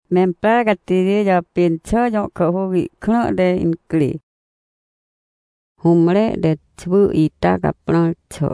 Mempagati ya pincha yo kahogi kna de inkli. Humre de tbu ita kaplan cho.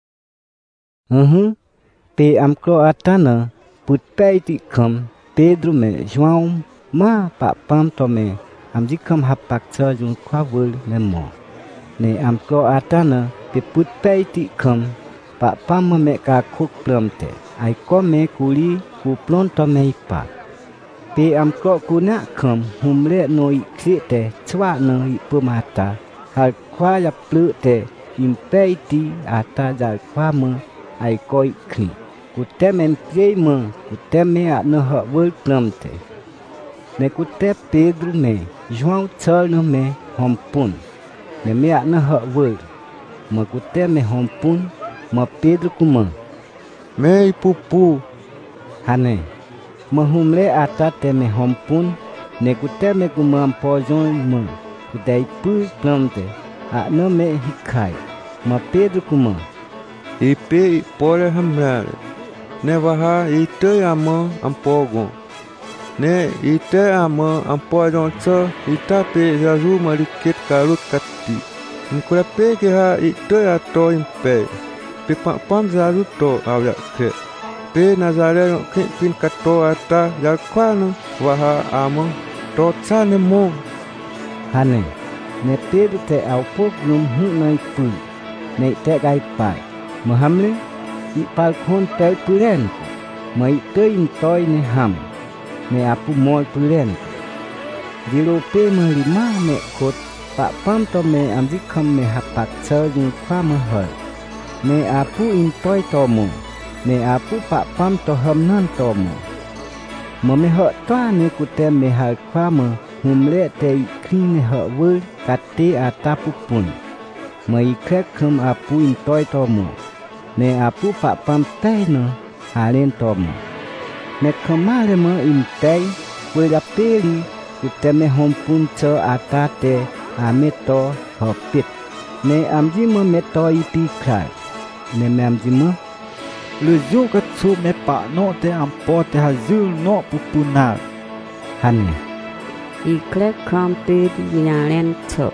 Pe amklo atana put pay ti kam Pedro me João ma pa pam to me amji kam hapak cha jun kwa wul me mo. Ne amklo atana pe put pay ti kam pa pam me ka khuk plum te. Ai ko me kuli ku plon to me pa. Pe amklo kuna kam humle no I kli te chwa no I pumata. Hal kwa ya plu te impay ti ata jal kwa me ai koi kli. Kute mentriei me, kute me a no ha wul plumte. Ne kute Pedro me, João chal no me hompun. Ne me a no ha wul. Ma kute me hompun, ma Pedro kuma. Me pupu. Hane, ma humle ata te me hompun, ne kute me kuma ampojon me. Kute ipu plumte, a no me hikai. Ma Pedro kuma. Ipe pole hamrar. Ne waha ite ama ampogon. Ne ite ama ampogon cha ita pe jazu mariket karut katti. Nkura pe ke ha ite ato impe. Pe pam jazu to awya ke. Pe nazare ke pin kato ata yakwana waha ama to cha ne mo. Hane, ne Pedro te au pok num hu nai pu. Ne te gai pai. Mahamle I palkon tel pulen. Mai tein toy ne ham. Ne apu mol pulen. Dilo pe me lima me kot. Pa pam to me amji kam me hapak chal jun kwa me hal. Ne apu in toy tomo. Ne apu pa pam to ham nan tomo. Ma me hak toa ne kute me hal kwa me. Humle te I kri ne hak wul kate atapu pun. Ma I krek kem apu in toy tomo. Ne apu pa pam tay no halen tomo. Ne kamale mo in tay wila peli kute me hompun cho atate ame to hopit. Ne amji mo me to ipi krai. Ne me amji mo. Le zo ka tsu me pa no te ampo te hazul no pupunar. Hane. I klek krampid yalen cho.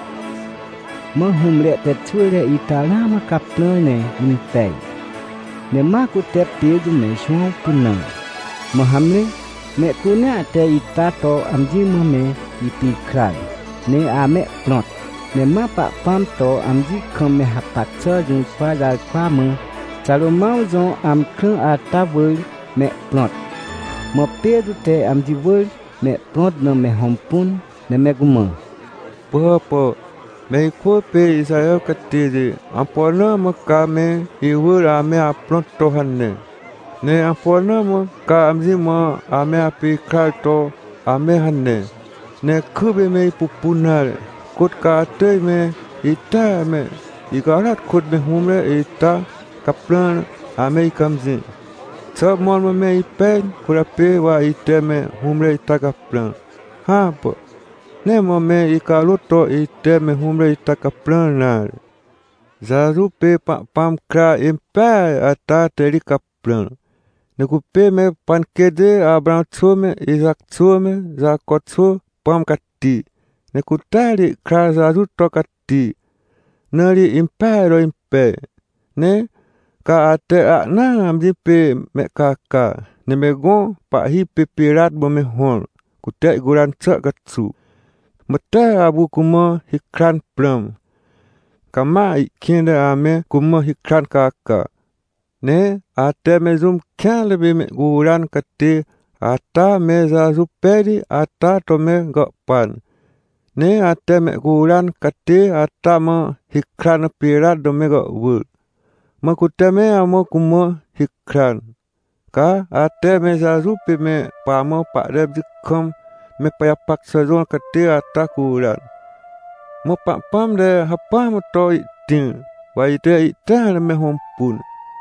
Ma humle te chule itala ma kaple ne in tay. Ne ma kute Pedro me João puna. Ma hamle me kuna te itato amji mo me ipi krai. Ne ame plot. Ne ma pa pam to amji kam me hapak cha jun kwa dal kwa me. Chalo mau zon am kren ata wul me plot. Ma Pedro te amji wul me plot no me hompun ne me guma. Papa. Me ko pe Israel katiri ampona maka me iwur ame aplon tohanne. Ne ampona maka amzi ma ame api kalto ame hanne. Ne kube me pupunar kot ka te me ita me igarat kot me humre ita kaplan ame ikamzi. Sab mon me ipen kura pe wa ite me humre ita kaplan. Ha po. Ne mo me ikaluto ite me humre ita kaplanar. Zaru pe pam kra impa ata teri kaplan. Ne kupe me pankede abran tsume izak tsume zakot tsu pam kati. Ne kutari kra zaru to kati. Nari impa ro impe. Ne ka ate na amji pe me kaka. Ne me gon pa hi pe pirat bo me hon. Kutek guran tsak katsu. Mata abu kuma hikran plum. Kama ikinde ame kuma hikran kaka. Ne ate me zum kyan lebe me guran kate ata me zazu peri ata to me gokpan. Ne ate me guran kate ata me hikran pirat do me gokul. Makute me amo kuma hikran. Ka ate me zazu pe me pamo pak reb jikom. Me payapak sazon kate ata kuran. Mo pak pam de hapa mo to itin. Wa ite itan me hompun.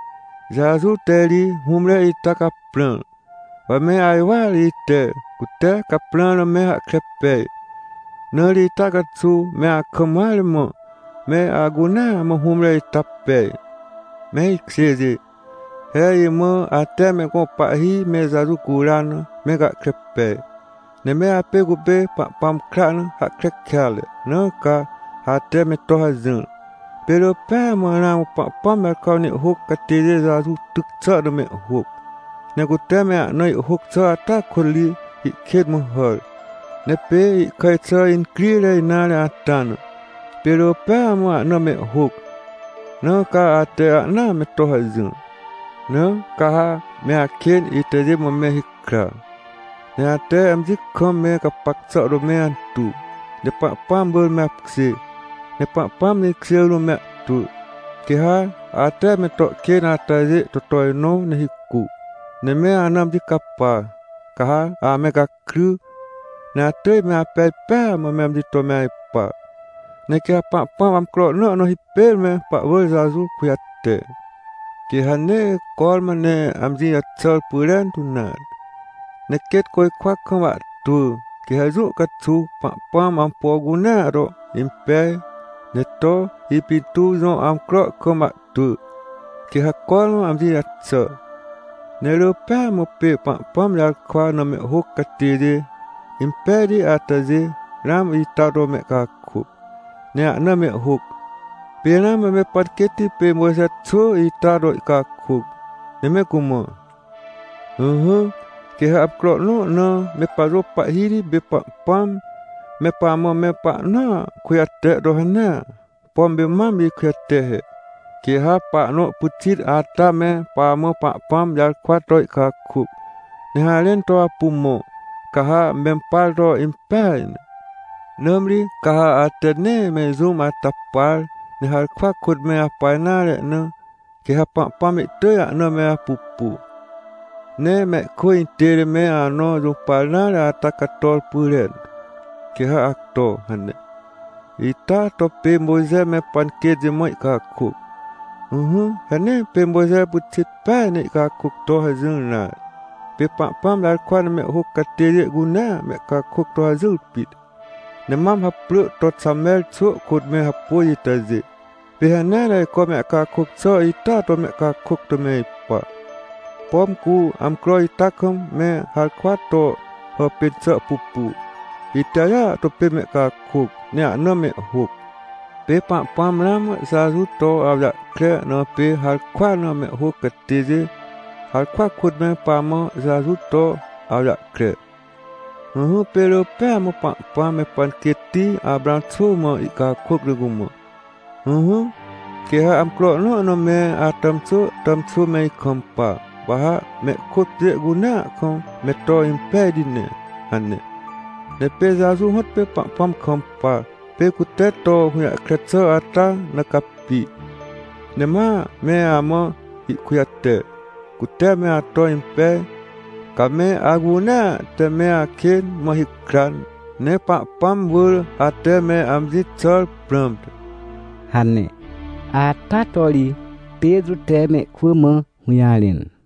Zazu teri humre ita kaplan. Wa me aiwal ite. Kute kaplan me hak krepe. Nari ita katsu me akamal mo. Me aguna mo humre ita pe. Me iksezi. Hei me até me compahi me zaru kurana me gak krepe. Ne me ape gube pak pam kran hak krekkale. Ne ka até me tohazun. Pero pe mana pak pam me kau ni huk katire zaru tuk cha de me huk. Ne gute me noi huk cha ata kholi iket mo hol. Ne pe kai cha in krile inale atana. Pero pe ma no me huk. Ne ka até na me tohazun. Ne kaha me aken itaje mo me hikra. Ne ate amji kom me kapak sa ro me antu. Ne pak pam bol me apksi. Ne pak pam ni ksel ro me tu. Kiha ate me tok ken ataje totoy no ne hiku. Ne me anam di kapa. Kaha a me kakru. Ne ate me apel pa mo me amji to me ipa. Ne kiha pak pam am klok no hipel me pak wol zazu kuyate. Kihane kol mane amji atsal puran tunan. Neket koi kwak kama tu. Kihazu katsu pak pam ampo guna ro impe. Neto ipitu zo amkrok kama tu. Kiha kol amji atsal. Nelo pa mo pe pak pam lal kwa no me hok katiri. Impe di atazi ram itaro me kaku. Ne na me hok. Pena me parketi pe mosa tso itaro kakuk. Neme kumo. Keha apklok no me paro pak hiri be pak pam. Me pamo me pak na kuyate rohana. Pom be mam bi kuyate he. Keha pak no pucit ata me pamo pak pam jal kwatoi kakuk. Nehalen to apumo. Kaha mempal ro impain. Nomri kaha atene me zoom atapal. Ni hal kwa kud me apa na le no. Ke hapa pamit tu ya no me pupu. Ne me ko intere me ano rupa na le atakatol pulen. Ke ha akto hane. Ita to pe moze me panke je moi ka ku. Hane pe moze putit pa ne ka ku to hazun na. Pe pam dal kwa me hok katere guna me ka ku to hazul pit. Ne mam haplu tot samel cu kud me hapu itazi. Pihana lai ko me ka kuk so ita to me ka kuk to me ipa. Pom ku am kro ita kom me hal kwato hopin so pupu. Itaya to pe me ka kuk ne no me huk. Pe pam lam zazu to avla kre no pe hal kwa no me huk katizi. Hal kwa kud me pamo zazu to avla kre. Pero pe mo pam me pan keti abran tsu mo ika kuk lugumo. Keha am klok no me atam su me kompa. Baha me kut je guna kom me to impedine hane. Ne pe zazu hot pe pam kompa. Pe kutet to huya kretso ata nakapi. Ne ma me amo ikuyate. Kutet me ato impe. Kame aguna te me akin mohikran. Ne pam wul ate me amji chol prompt. Hane, ata toli Pedro teme kuma huyalin.